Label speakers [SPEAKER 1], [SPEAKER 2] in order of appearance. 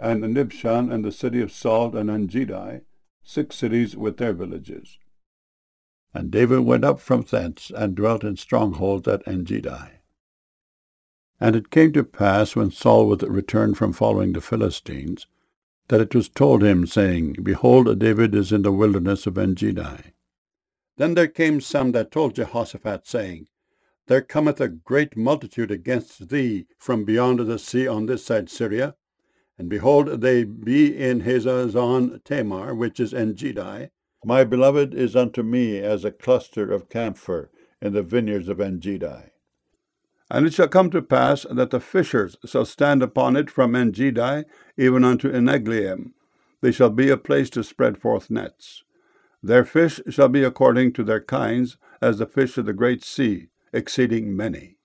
[SPEAKER 1] and Nibshan, and the city of Salt, and Engedi, 6 cities with their villages. And David went up from thence, and dwelt in strongholds at Engedi. And it came to pass, when Saul was returned from following the Philistines, that it was told him, saying, Behold, David is in the wilderness of Engedi. Then there came some that told Jehoshaphat, saying, There cometh a great multitude against thee from beyond the sea on this side Syria, and behold, they be in Hazazon Tamar, which is Engedi. My beloved is unto me as a cluster of camphor in the vineyards of Engedi. And it shall come to pass that the fishers shall stand upon it from Engedi even unto Eneglaim. They shall be a place to spread forth nets. Their fish shall be according to their kinds, as the fish of the great sea, exceeding many.